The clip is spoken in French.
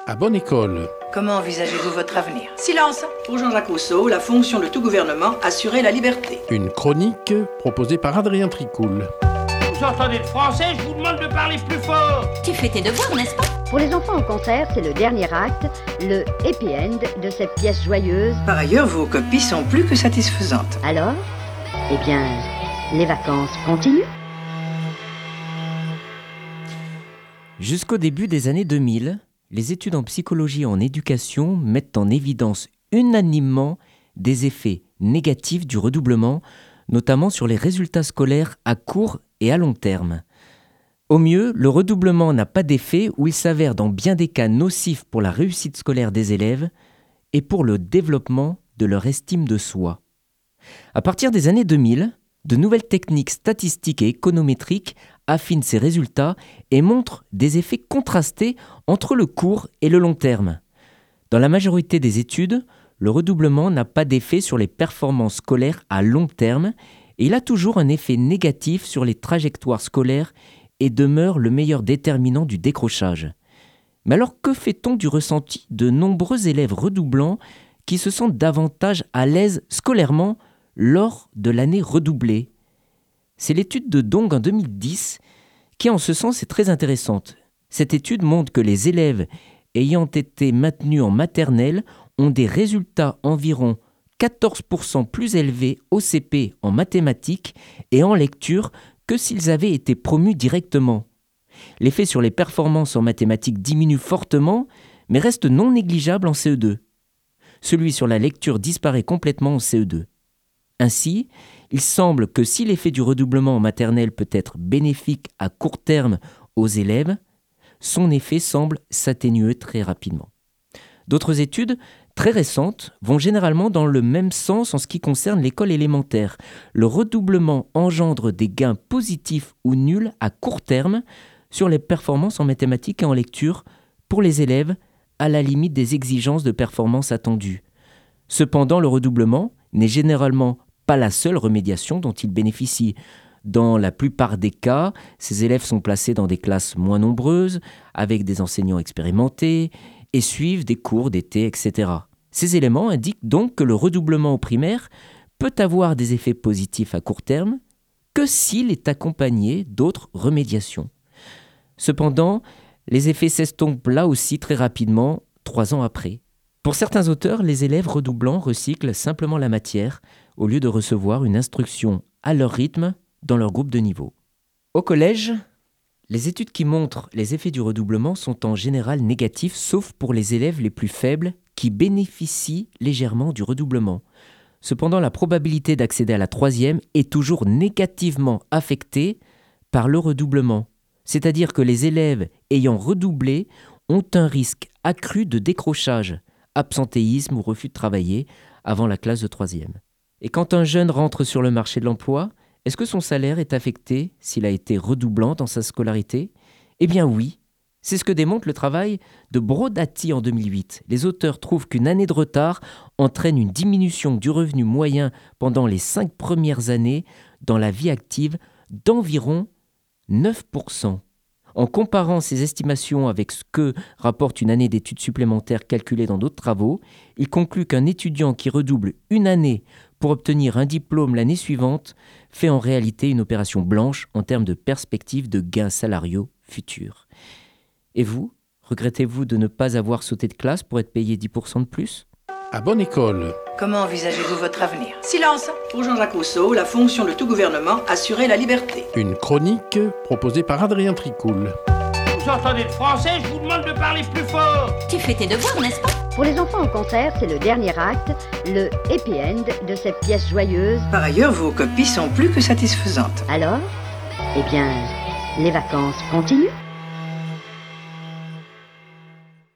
À bonne école. Comment envisagez-vous votre avenir? Silence! Pour Jean-Jacques Rousseau, la fonction de tout gouvernement, assurer la liberté. Une chronique proposée par Adrien Tricoul. Vous entendez le français? Je vous demande de parler plus fort. Tu fais tes devoirs, n'est-ce pas? Pour les enfants, au contraire, c'est le dernier acte, le happy end de cette pièce joyeuse. Par ailleurs, vos copies sont plus que satisfaisantes. Alors, eh bien, les vacances continuent. Jusqu'au début des années 2000, les études en psychologie et en éducation mettent en évidence unanimement des effets négatifs du redoublement, notamment sur les résultats scolaires à court et à long terme. Au mieux, le redoublement n'a pas d'effet ou il s'avère dans bien des cas nocif pour la réussite scolaire des élèves et pour le développement de leur estime de soi. À partir des années 2000, de nouvelles techniques statistiques et économétriques affinent ces résultats et montrent des effets contrastés entre le court et le long terme. Dans la majorité des études, le redoublement n'a pas d'effet sur les performances scolaires à long terme et il a toujours un effet négatif sur les trajectoires scolaires et demeure le meilleur déterminant du décrochage. Mais alors que fait-on du ressenti de nombreux élèves redoublants qui se sentent davantage à l'aise scolairement lors de l'année redoublée? C'est l'étude de Dong en 2010 qui, en ce sens, est très intéressante. Cette étude montre que les élèves ayant été maintenus en maternelle ont des résultats environ 14% plus élevés au CP en mathématiques et en lecture que s'ils avaient été promus directement. L'effet sur les performances en mathématiques diminue fortement, mais reste non négligeable en CE2. Celui sur la lecture disparaît complètement en CE2. Ainsi, il semble que si l'effet du redoublement en maternelle peut être bénéfique à court terme aux élèves, son effet semble s'atténuer très rapidement. D'autres études, très récentes, vont généralement dans le même sens en ce qui concerne l'école élémentaire. Le redoublement engendre des gains positifs ou nuls à court terme sur les performances en mathématiques et en lecture pour les élèves à la limite des exigences de performance attendues. Cependant, le redoublement n'est généralement pas la seule remédiation dont ils bénéficient. Dans la plupart des cas, ces élèves sont placés dans des classes moins nombreuses, avec des enseignants expérimentés, et suivent des cours d'été, etc. Ces éléments indiquent donc que le redoublement au primaire peut avoir des effets positifs à court terme que s'il est accompagné d'autres remédiations. Cependant, les effets s'estompent là aussi très rapidement, 3 ans après. Pour certains auteurs, les élèves redoublants recyclent simplement la matière au lieu de recevoir une instruction à leur rythme dans leur groupe de niveau. Au collège, les études qui montrent les effets du redoublement sont en général négatifs, sauf pour les élèves les plus faibles qui bénéficient légèrement du redoublement. Cependant, la probabilité d'accéder à la 3e est toujours négativement affectée par le redoublement. C'est-à-dire que les élèves ayant redoublé ont un risque accru de décrochage, absentéisme ou refus de travailler avant la classe de 3e. Et quand un jeune rentre sur le marché de l'emploi, est-ce que son salaire est affecté s'il a été redoublant dans sa scolarité? Eh bien oui, c'est ce que démontre le travail de Brodati en 2008. Les auteurs trouvent qu'une année de retard entraîne une diminution du revenu moyen pendant les 5 premières années dans la vie active d'environ 9%. En comparant ces estimations avec ce que rapporte une année d'études supplémentaires calculées dans d'autres travaux, il conclut qu'un étudiant qui redouble une année pour obtenir un diplôme l'année suivante fait en réalité une opération blanche en termes de perspective de gains salariaux futurs. Et vous, regrettez-vous de ne pas avoir sauté de classe pour être payé 10% de plus ? À bonne école. Comment envisagez-vous votre avenir? Silence! Pour Jean-Jacques Rousseau, la fonction de tout gouvernement, assurer la liberté. Une chronique proposée par Adrien Tricoul. Vous entendez le français? Je vous demande de parler plus fort. Tu fais tes devoirs, n'est-ce pas? Pour les enfants, au contraire, c'est le dernier acte, le happy end de cette pièce joyeuse. Par ailleurs, vos copies sont plus que satisfaisantes. Alors, eh bien, les vacances continuent.